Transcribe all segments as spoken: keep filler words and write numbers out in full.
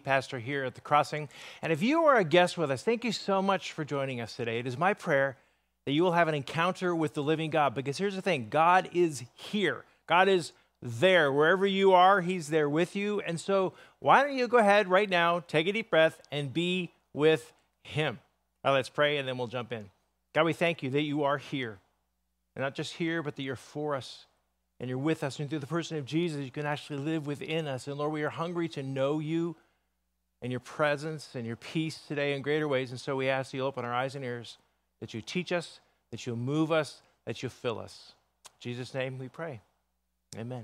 Pastor here at the Crossing. And if you are a guest with us, thank you so much for joining us today. It is my prayer that you will have an encounter with the living God, because here's the thing, God is here. God is there. Wherever you are, he's there with you. And so why don't you go ahead right now, take a deep breath, and be with him. All right, let's pray, and then we'll jump in. God, we thank you that you are here. And not just here, but that you're for us, and you're with us. And through the person of Jesus, you can actually live within us. And Lord, we are hungry to know you and your presence and your peace today in greater ways. And so we ask you open our eyes and ears, that you teach us, that you'll move us, that you'll fill us. In Jesus' name we pray. Amen.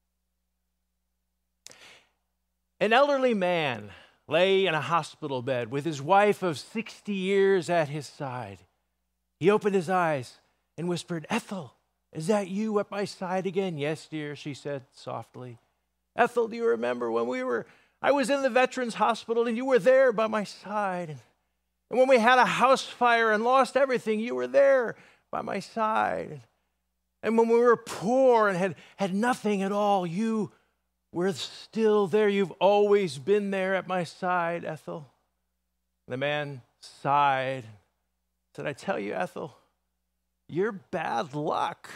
An elderly man lay in a hospital bed with his wife of sixty years at his side. He opened his eyes and whispered, "Ethel, is that you at my side again?" "Yes, dear," she said softly. "Ethel, do you remember when we were, I was in the Veterans Hospital and you were there by my side? And when we had a house fire and lost everything, you were there by my side. And when we were poor and had, had nothing at all, you were still there. You've always been there at my side, Ethel." The man sighed, said, "I tell you, Ethel, you're bad luck."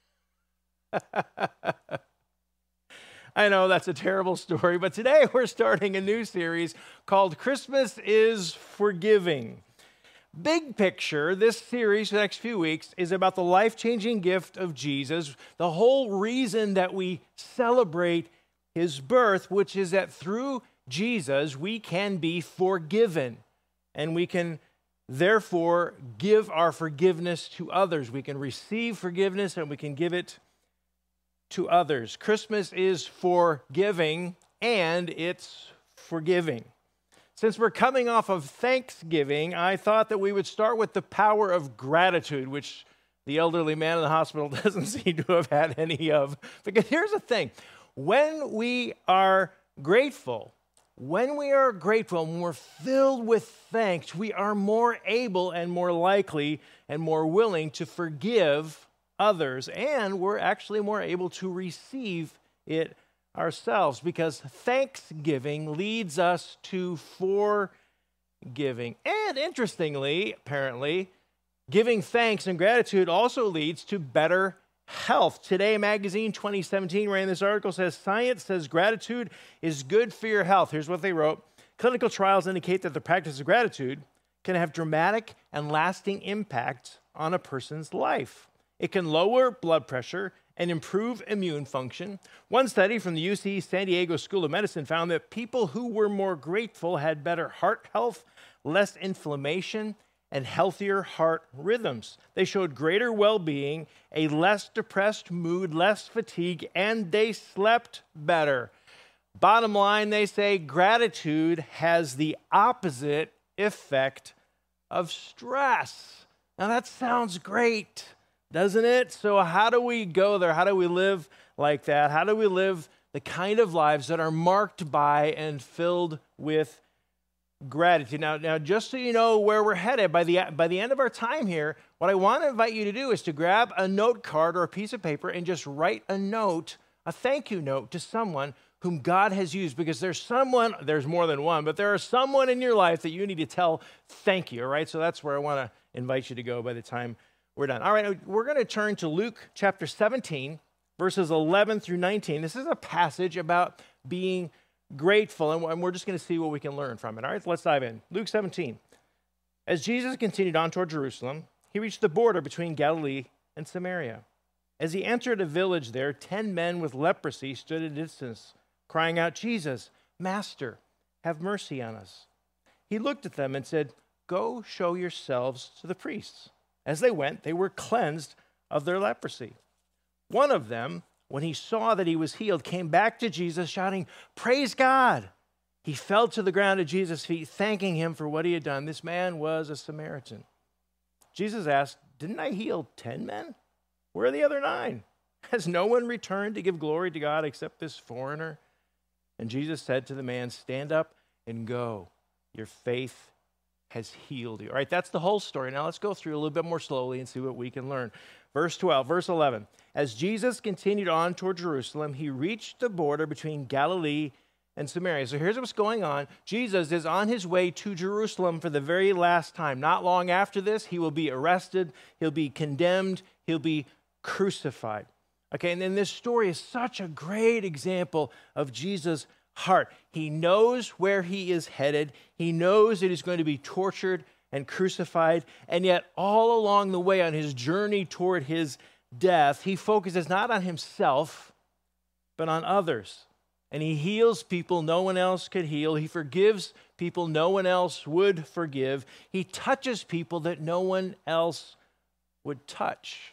I know that's a terrible story, but today we're starting a new series called Christmas is Forgiving. Big picture, this series for the next few weeks is about the life-changing gift of Jesus, the whole reason that we celebrate his birth, which is that through Jesus we can be forgiven, and we can therefore give our forgiveness to others. We can receive forgiveness and we can give it to others. Christmas is forgiving, and it's forgiving. Since we're coming off of Thanksgiving, I thought that we would start with the power of gratitude, which the elderly man in the hospital doesn't seem to have had any of. Because here's the thing, when we are grateful, when we are grateful, when we're filled with thanks, we are more able and more likely and more willing to forgive others, and we're actually more able to receive it ourselves, because thanksgiving leads us to forgiving. And interestingly, apparently, giving thanks and gratitude also leads to better health. Today Magazine twenty seventeen, ran this article, says, "Science says gratitude is good for your health." Here's what they wrote. "Clinical trials indicate that the practice of gratitude can have dramatic and lasting impact on a person's life. It can lower blood pressure and improve immune function. One study from the U C San Diego School of Medicine found that people who were more grateful had better heart health, less inflammation, and healthier heart rhythms. They showed greater well-being, a less depressed mood, less fatigue, and they slept better." Bottom line, they say gratitude has the opposite effect of stress. Now that sounds great, doesn't it? So how do we go there? How do we live like that? How do we live the kind of lives that are marked by and filled with gratitude? Now, now, just so you know where we're headed, by the, by the end of our time here, what I want to invite you to do is to grab a note card or a piece of paper and just write a note, a thank you note to someone whom God has used, because there's someone, there's more than one, but there is someone in your life that you need to tell thank you, all right? So that's where I want to invite you to go by the time we're done. All right, we're going to turn to Luke chapter seventeen, verses eleven through nineteen. This is a passage about being grateful, and we're just going to see what we can learn from it. All right, let's dive in. Luke seventeen. "As Jesus continued on toward Jerusalem, he reached the border between Galilee and Samaria. As he entered a village there, ten men with leprosy stood at a distance, crying out, 'Jesus, Master, have mercy on us.' He looked at them and said, 'Go show yourselves to the priests.' As they went, they were cleansed of their leprosy. One of them, when he saw that he was healed, came back to Jesus shouting, 'Praise God!' He fell to the ground at Jesus' feet, thanking him for what he had done. This man was a Samaritan. Jesus asked, 'Didn't I heal ten men? Where are the other nine? Has no one returned to give glory to God except this foreigner?' And Jesus said to the man, 'Stand up and go. Your faith has healed you.'" All right, that's the whole story. Now let's go through a little bit more slowly and see what we can learn. Verse twelve, verse eleven. "As Jesus continued on toward Jerusalem, he reached the border between Galilee and Samaria. So here's what's going on. Jesus is on his way to Jerusalem for the very last time. Not long after this, he will be arrested, he'll be condemned, he'll be crucified. Okay, and then this story is such a great example of Jesus' heart. He knows where he is headed. He knows that he's going to be tortured and crucified, and yet all along the way on his journey toward his death, he focuses not on himself, but on others. And he heals people no one else could heal. He forgives people no one else would forgive. He touches people that no one else would touch.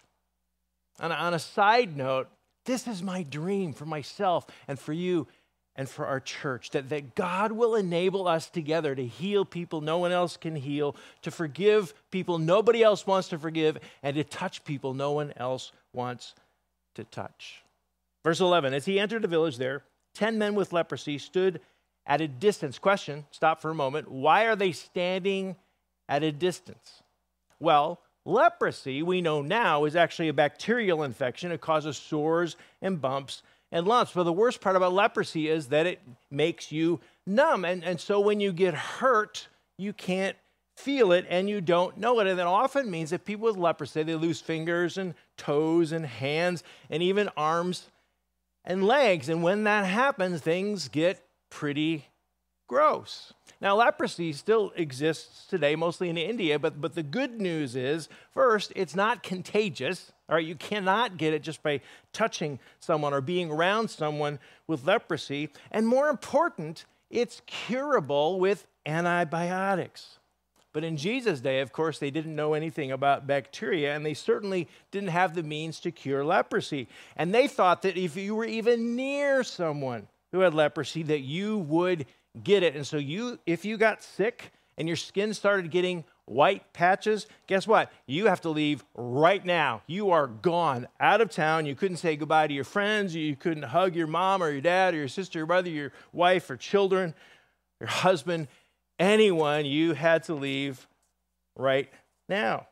And on a side note, this is my dream for myself and for you and for our church, that, that God will enable us together to heal people no one else can heal, to forgive people nobody else wants to forgive, and to touch people no one else wants to touch. Verse eleven, as he entered the village there, ten men with leprosy stood at a distance. Question, stop for a moment. Why are they standing at a distance? Well, leprosy, we know now, is actually a bacterial infection. It causes sores and bumps and lumps. But the worst part about leprosy is that it makes you numb. And, and so when you get hurt, you can't feel it and you don't know it. And that often means that people with leprosy, they lose fingers and toes and hands and even arms and legs. And when that happens, things get pretty gross. Now, leprosy still exists today, mostly in India, but, but the good news is, first, it's not contagious. All right, you cannot get it just by touching someone or being around someone with leprosy. And more important, it's curable with antibiotics. But in Jesus' day, of course, they didn't know anything about bacteria, and they certainly didn't have the means to cure leprosy. And they thought that if you were even near someone who had leprosy, that you would get it. And so you, if you got sick and your skin started getting white patches, guess what? You have to leave right now. You are gone, out of town. You couldn't say goodbye to your friends. You couldn't hug your mom or your dad or your sister or brother, your wife or children, your husband, anyone. You had to leave right now.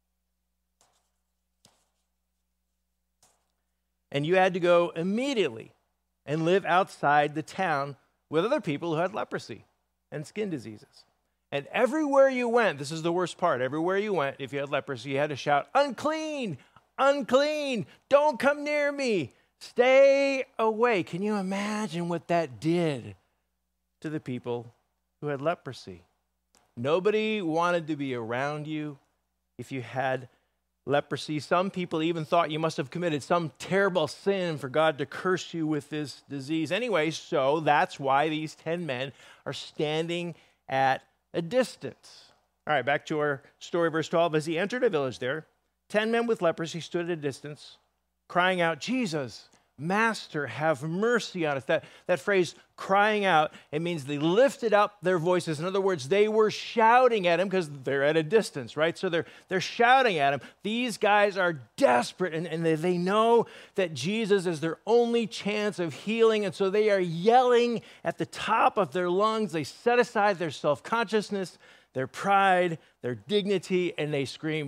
And you had to go immediately and live outside the town with other people who had leprosy and skin diseases. And everywhere you went, this is the worst part, everywhere you went, if you had leprosy, you had to shout, unclean, unclean, don't come near me, stay away. Can you imagine what that did to the people who had leprosy? Nobody wanted to be around you if you had leprosy. Some people even thought you must have committed some terrible sin for God to curse you with this disease. Anyway, so that's why these ten men are standing at a distance. All right, back to our story, verse twelve. As he entered a village there, ten men with leprosy stood at a distance, crying out, Jesus, Master, have mercy on us. That, that phrase, crying out, it means they lifted up their voices. In other words, they were shouting at him because they're at a distance, right? So they're, they're shouting at him. These guys are desperate, and, and they, they know that Jesus is their only chance of healing, and so they are yelling at the top of their lungs. They set aside their self-consciousness, their pride, their dignity, and they scream,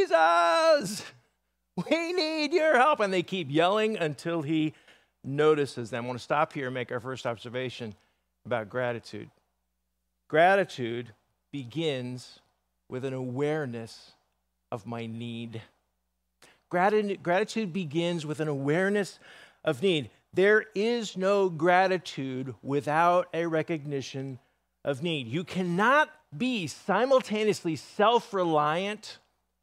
Jesus! We need your help. And they keep yelling until he notices them. I want to stop here and make our first observation about gratitude. Gratitude begins with an awareness of my need. Gratitude, gratitude begins with an awareness of need. There is no gratitude without a recognition of need. You cannot be simultaneously self-reliant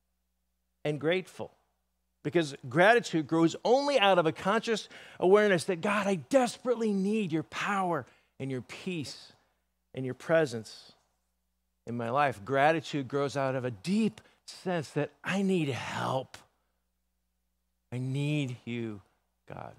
and grateful. Because gratitude grows only out of a conscious awareness that, God, I desperately need your power and your peace and your presence in my life. Gratitude grows out of a deep sense that I need help. I need you, God.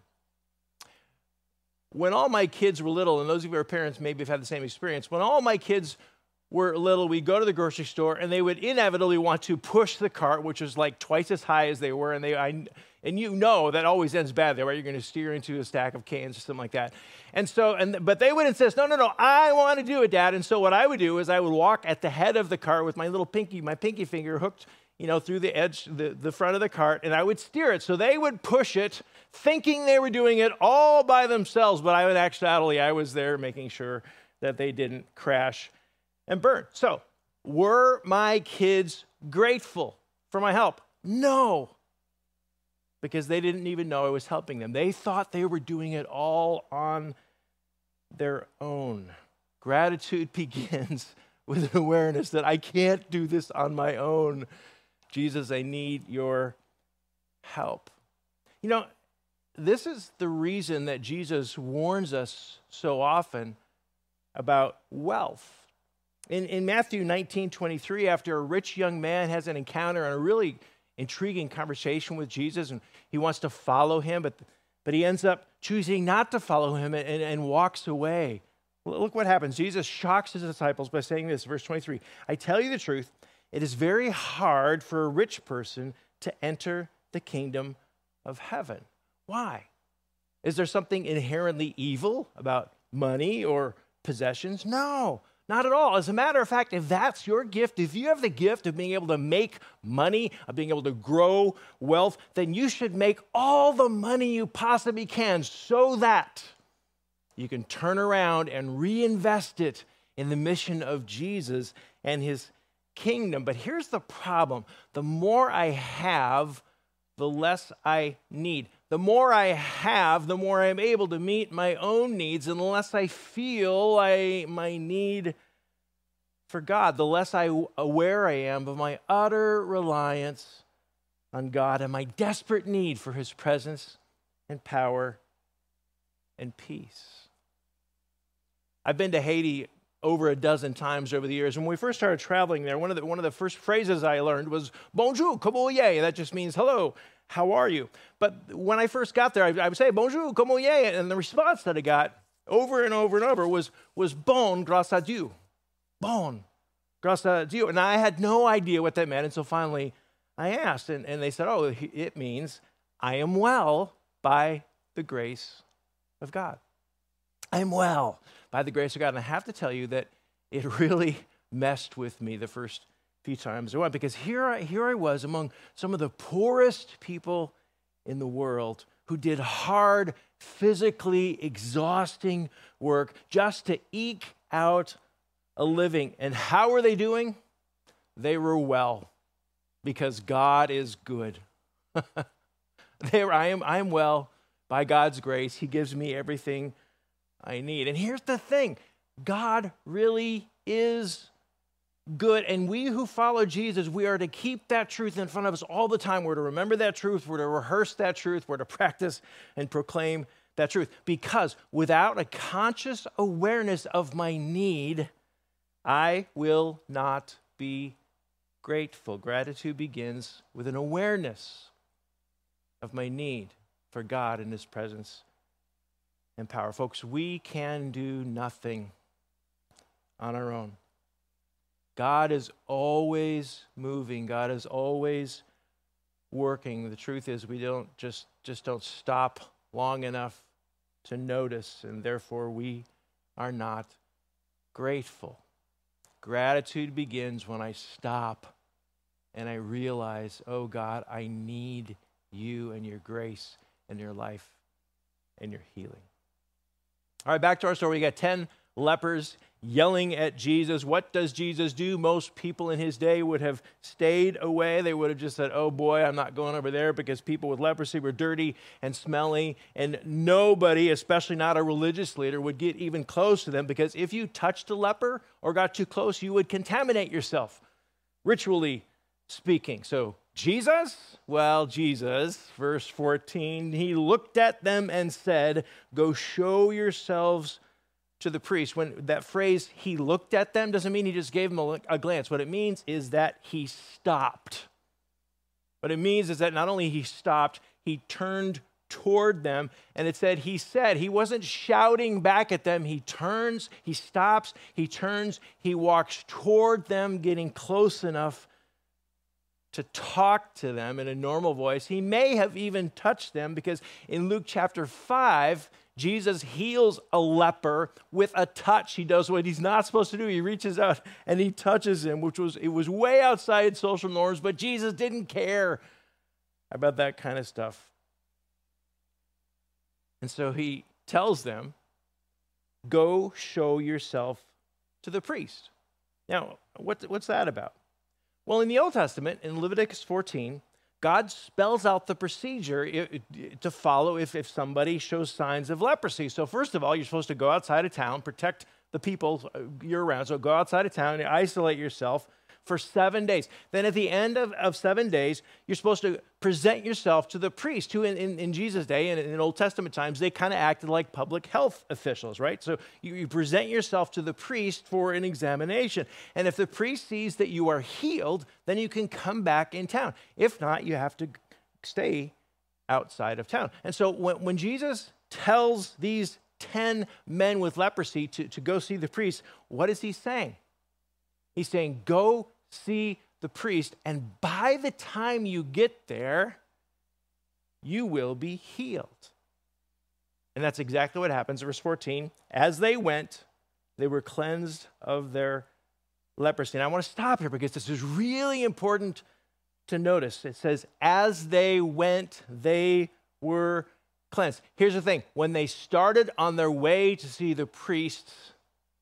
When all my kids were little, and those of you who are parents maybe have had the same experience, when all my kids were little, we'd go to the grocery store, and they would inevitably want to push the cart, which was like twice as high as they were, and they, I, and you know that always ends badly, right? You're going to steer into a stack of cans or something like that. And so, and but they would insist, no, no, no, I want to do it, Dad. And so what I would do is I would walk at the head of the cart with my little pinky, my pinky finger hooked you know, through the edge, the, the front of the cart, and I would steer it. So they would push it, thinking they were doing it all by themselves, but I would actually, I was there making sure that they didn't crash and burn. So, were my kids grateful for my help? No, because they didn't even know I was helping them. They thought they were doing it all on their own. Gratitude begins with an awareness that I can't do this on my own. Jesus, I need your help. You know, this is the reason that Jesus warns us so often about wealth. In, in Matthew nineteen twenty-three, after a rich young man has an encounter and a really intriguing conversation with Jesus, and he wants to follow him, but, but he ends up choosing not to follow him and, and, and walks away. Look what happens. Jesus shocks his disciples by saying this, verse twenty-three, I tell you the truth, it is very hard for a rich person to enter the kingdom of heaven. Why? Is there something inherently evil about money or possessions? No, not at all. As a matter of fact, if that's your gift, if you have the gift of being able to make money, of being able to grow wealth, then you should make all the money you possibly can so that you can turn around and reinvest it in the mission of Jesus and his kingdom. But here's the problem. The more I have, the less I need. The more I have, the more I'm able to meet my own needs, and the less I feel I, my need for God, the less I, aware I am of my utter reliance on God and my desperate need for his presence and power and peace. I've been to Haiti over a dozen times over the years. When we first started traveling there, one of the, one of the first phrases I learned was, bonjour, comment allez? That just means, hello, how are you? But when I first got there, I, I would say, bonjour, comment allez? And the response that I got over and over and over was, was bon, grâce à Dieu. Bon, grâce à Dieu. And I had no idea what that meant until finally I asked. And, and they said, oh, it means I am well by the grace of God. I am well by the grace of God. And I have to tell you that it really messed with me the first few times I went, because here I, here I was among some of the poorest people in the world who did hard, physically exhausting work just to eke out a living. And how were they doing? They were well, because God is good. they were, I am, I am well by God's grace. He gives me everything I need. And here's the thing. God really is good. And we who follow Jesus, we are to keep that truth in front of us all the time. We're to remember that truth. We're to rehearse that truth. We're to practice and proclaim that truth. Because without a conscious awareness of my need, I will not be grateful. Gratitude begins with an awareness of my need for God and his presence and power. Folks, we can do nothing on our own. God is always moving. God is always working. The truth is we don't just, just don't stop long enough to notice, and therefore we are not grateful. Gratitude begins when I stop and I realize, oh God, I need you and your grace and your life and your healing. All right, back to our story. We got ten lepers yelling at Jesus. What does Jesus do? Most people in his day would have stayed away. They would have just said, oh boy, I'm not going over there, because people with leprosy were dirty and smelly, and nobody, especially not a religious leader, would get even close to them, because if you touched a leper or got too close, you would contaminate yourself, ritually speaking. So Jesus, well, Jesus, verse fourteen, he looked at them and said, go show yourselves to the priest. When that phrase, he looked at them, doesn't mean he just gave them a, a glance. What it means is that he stopped. What it means is that not only he stopped, he turned toward them, and it said he said, he wasn't shouting back at them. He turns, he stops, he turns, he walks toward them, getting close enough to talk to them in a normal voice. He may have even touched them, because in Luke chapter five, Jesus heals a leper with a touch. He does what he's not supposed to do. He reaches out and he touches him, which was, it was way outside social norms, but Jesus didn't care about that kind of stuff. And so he tells them, go show yourself to the priest. Now, what, what's that about? Well, in the Old Testament, in Leviticus fourteen, God spells out the procedure to follow if, if somebody shows signs of leprosy. So first of all, you're supposed to go outside of town, protect the people year-round. So go outside of town and isolate yourself for seven days. Then at the end of, of seven days, you're supposed to present yourself to the priest, who in, in, in Jesus' day and in Old Testament times, they kind of acted like public health officials, right? So you, you present yourself to the priest for an examination. And if the priest sees that you are healed, then you can come back in town. If not, you have to stay outside of town. And so when, when Jesus tells these ten men with leprosy to, to go see the priest, what is he saying? He's saying, go see the priest, and by the time you get there, you will be healed. And that's exactly what happens. Verse fourteen, as they went, they were cleansed of their leprosy. And I want to stop here because this is really important to notice. It says, as they went, they were cleansed. Here's the thing. When they started on their way to see the priests,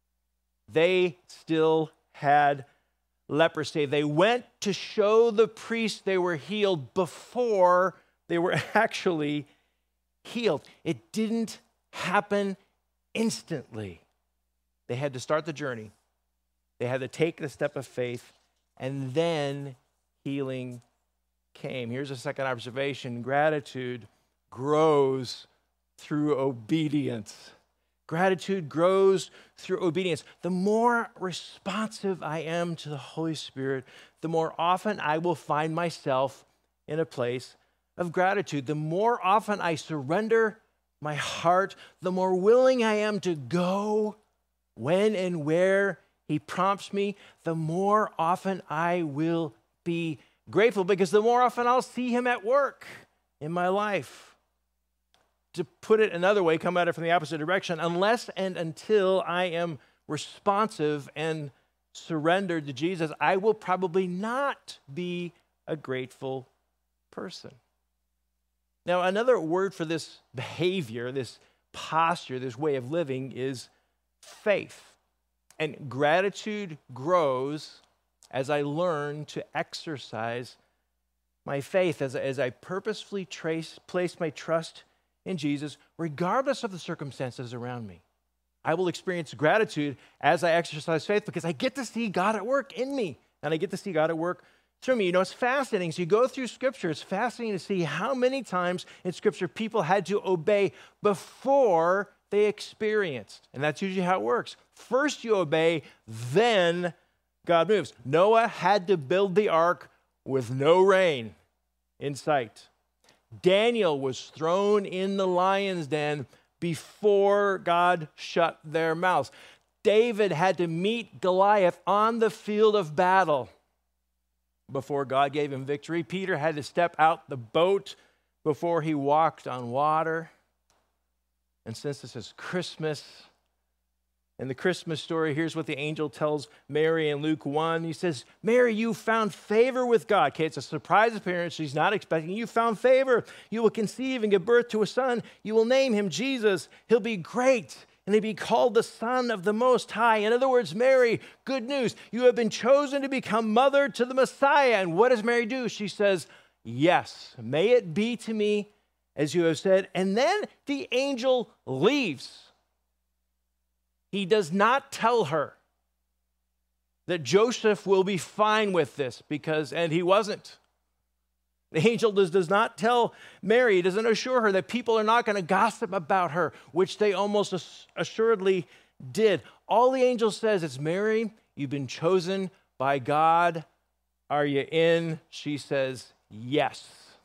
they still had leprosy. They went to show the priest they were healed before they were actually healed. It didn't happen instantly. They had to start the journey. They had to take the step of faith, and then healing came. Here's a second observation. Gratitude grows through obedience. Gratitude grows through obedience. The more responsive I am to the Holy Spirit, the more often I will find myself in a place of gratitude. The more often I surrender my heart, the more willing I am to go when and where He prompts me, the more often I will be grateful, because the more often I'll see Him at work in my life. To put it another way, come at it from the opposite direction, unless and until I am responsive and surrendered to Jesus, I will probably not be a grateful person. Now, another word for this behavior, this posture, this way of living is faith. And gratitude grows as I learn to exercise my faith, as, as I purposefully trace, place my trust in Jesus, regardless of the circumstances around me. I will experience gratitude as I exercise faith because I get to see God at work in me, and I get to see God at work through me. You know, it's fascinating. So you go through Scripture, it's fascinating to see how many times in Scripture people had to obey before they experienced. And that's usually how it works. First you obey, then God moves. Noah had to build the ark with no rain in sight. Daniel was thrown in the lion's den before God shut their mouths. David had to meet Goliath on the field of battle before God gave him victory. Peter had to step out the boat before he walked on water. And since this is Christmas, in the Christmas story, here's what the angel tells Mary in Luke one. He says, Mary, you found favor with God. Okay, it's a surprise appearance. She's not expecting. You found favor. You will conceive and give birth to a son. You will name him Jesus. He'll be great, and he'll be called the Son of the Most High. In other words, Mary, good news. You have been chosen to become mother to the Messiah. And what does Mary do? She says, yes, may it be to me as you have said. And then the angel leaves. He does not tell her that Joseph will be fine with this, because, and he wasn't. The angel does, does not tell Mary, he doesn't assure her that people are not going to gossip about her, which they almost assuredly did. All the angel says is, Mary, you've been chosen by God. Are you in? She says, yes,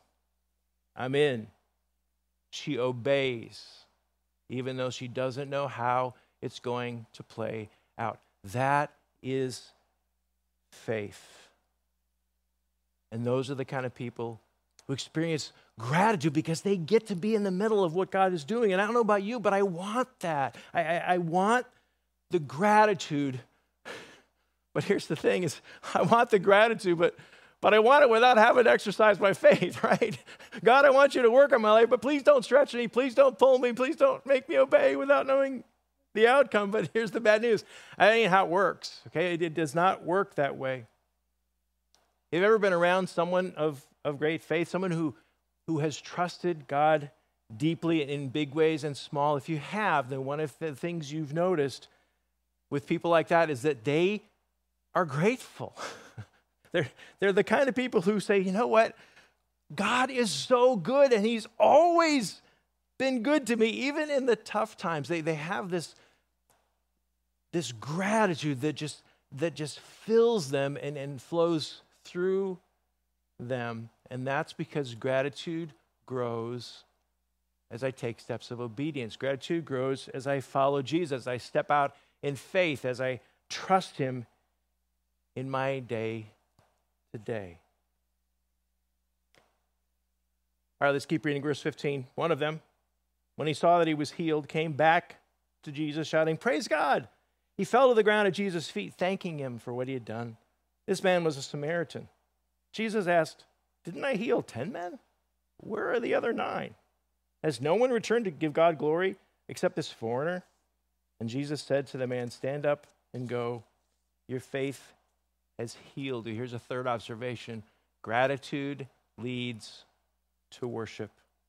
I'm in. She obeys, even though she doesn't know how it's going to play out. That is faith. And those are the kind of people who experience gratitude because they get to be in the middle of what God is doing. And I don't know about you, but I want that. I, I, I want the gratitude. But here's the thing is, I want the gratitude, but But I want it without having to exercise my faith, right? God, I want you to work on my life, but please don't stretch me. Please don't pull me. Please don't make me obey without knowing the outcome. But here's the bad news. That ain't how it works, okay? It, it does not work that way. Have you ever been around someone of, of great faith, someone who, who has trusted God deeply in big ways and small? If you have, then one of the things you've noticed with people like that is that they are grateful. They're, they're the kind of people who say, you know what? God is so good, and he's always been good to me, even in the tough times. They, they have this, this gratitude that just, that just fills them and, and flows through them. And that's because gratitude grows as I take steps of obedience. Gratitude grows as I follow Jesus, as I step out in faith, as I trust him in my day today. All right, let's keep reading verse fifteen. One of them, when he saw that he was healed, came back to Jesus shouting, "Praise God." He fell to the ground at Jesus' feet, thanking him for what he had done. This man was a Samaritan. Jesus asked, "Didn't I heal ten men? Where are the other nine? Has no one returned to give God glory except this foreigner?" And Jesus said to the man, "Stand up and go. Your faith has healed you." Here's a third observation. Gratitude leads to worship.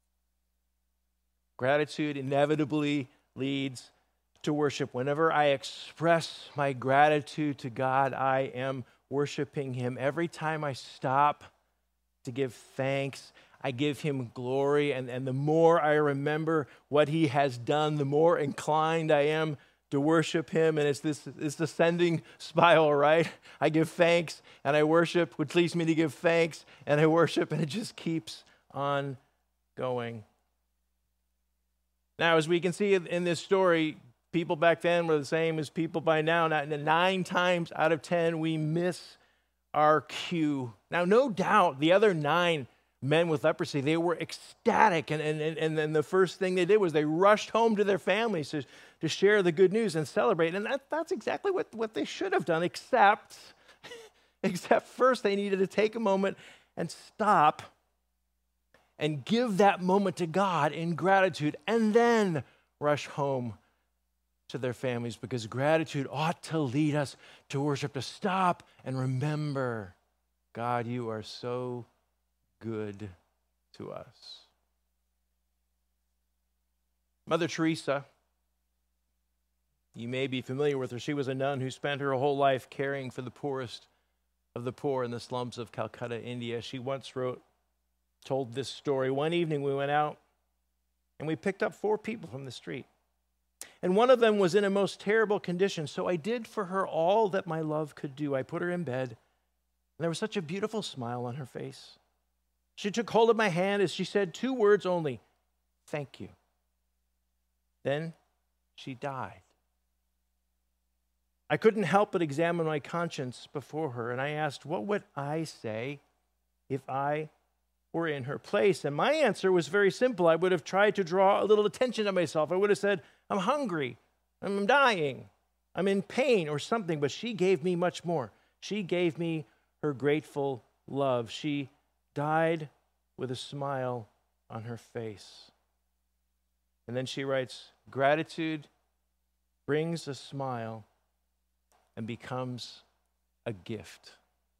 Gratitude inevitably leads to worship. Whenever I express my gratitude to God, I am worshiping him. Every time I stop to give thanks, I give him glory. And, and the more I remember what he has done, the more inclined I am to worship him. And it's this, this descending spiral, right? I give thanks and I worship, which leads me to give thanks and I worship, and it just keeps on going. Now, as we can see in this story, people back then were the same as people by now. Nine times out of ten, we miss our cue. Now, no doubt the other nine men with leprosy, they were ecstatic. And, and, and then the first thing they did was they rushed home to their families to, to share the good news and celebrate. And that, that's exactly what, what they should have done, except, except first they needed to take a moment and stop and give that moment to God in gratitude, and then rush home to their families, because gratitude ought to lead us to worship, to stop and remember, God, you are so good to us. Mother Teresa, you may be familiar with her. She was a nun who spent her whole life caring for the poorest of the poor in the slums of Calcutta, India. She once wrote, told this story. One evening we went out and we picked up four people from the street. And one of them was in a most terrible condition. So I did for her all that my love could do. I put her in bed, and there was such a beautiful smile on her face. She took hold of my hand as she said two words only, "Thank you." Then she died. I couldn't help but examine my conscience before her, and I asked, what would I say if I were in her place? And my answer was very simple. I would have tried to draw a little attention to myself. I would have said, "I'm hungry, I'm dying, I'm in pain," or something. But she gave me much more. She gave me her grateful love. She died with a smile on her face. And then she writes, gratitude brings a smile and becomes a gift.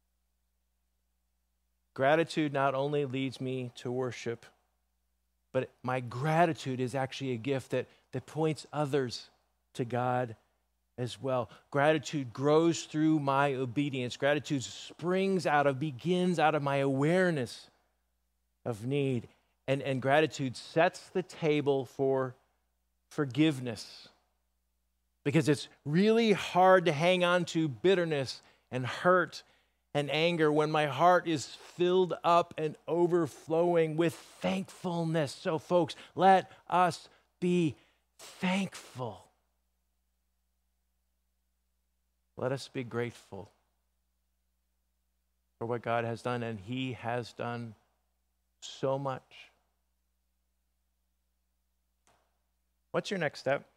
Gratitude not only leads me to worship, but my gratitude is actually a gift that, that points others to God as well. Gratitude grows through my obedience. Gratitude springs out of, begins out of my awareness of need. And, and gratitude sets the table for forgiveness. Because it's really hard to hang on to bitterness and hurt and anger when my heart is filled up and overflowing with thankfulness. So, folks, let us be thankful. Let us be grateful for what God has done, and He has done so much. What's your next step?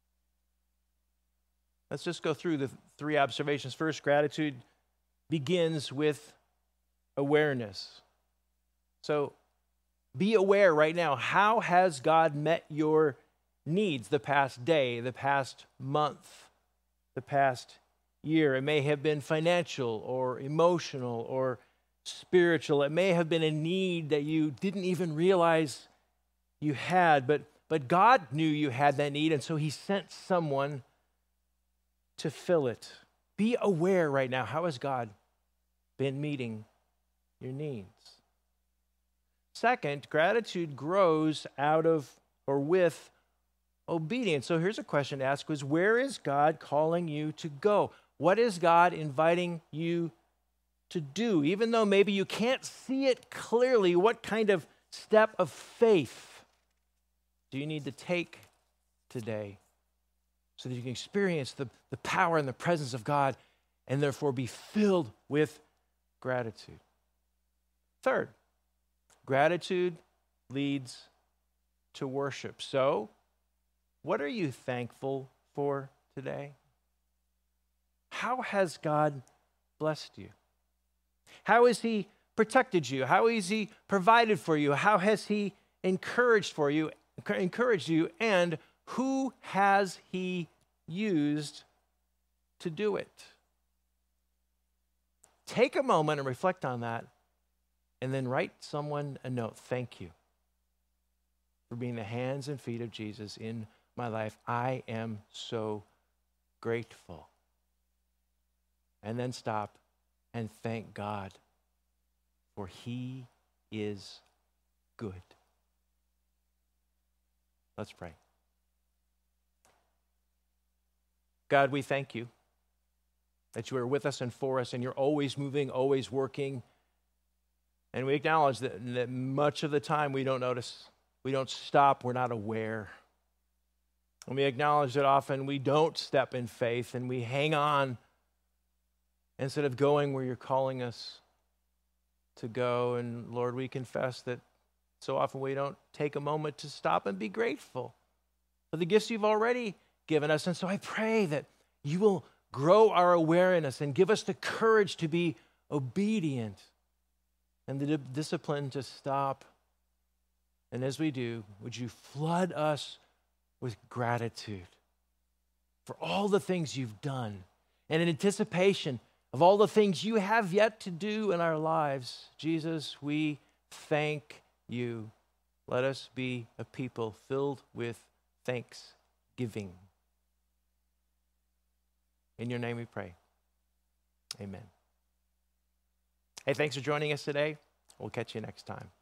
Let's just go through the three observations. First, gratitude begins with awareness. So be aware right now. How has God met your needs the past day, the past month, the past year? It may have been financial or emotional or spiritual. It may have been a need that you didn't even realize you had, but, but God knew you had that need, and so he sent someone to fill it. Be aware right now. How has God been meeting your needs? Second, gratitude grows out of or with obedience. So here's a question to ask was, where is God calling you to go? What is God inviting you to do? Even though maybe you can't see it clearly, what kind of step of faith do you need to take today so that you can experience the, the power and the presence of God and therefore be filled with gratitude? Third, gratitude leads to worship. So, what are you thankful for today? How has God blessed you? How has he protected you? How has he provided for you? How has he encouraged for you, encouraged you, and who has he used to do it? Take a moment and reflect on that, and then write someone a note. Thank you for being the hands and feet of Jesus in my life. I am so grateful. And then stop and thank God, for he is good. Let's pray. God, we thank you that you are with us and for us, and you're always moving, always working. And we acknowledge that, that much of the time we don't notice, we don't stop, we're not aware. And we acknowledge that often we don't step in faith and we hang on instead of going where you're calling us to go. And Lord, we confess that so often we don't take a moment to stop and be grateful for the gifts you've already given us. And so I pray that you will grow our awareness and give us the courage to be obedient and the discipline to stop. And as we do, would you flood us with gratitude for all the things you've done, and in anticipation of all the things you have yet to do in our lives. Jesus, we thank you. Let us be a people filled with thanksgiving. In your name we pray. Amen. Hey, thanks for joining us today. We'll catch you next time.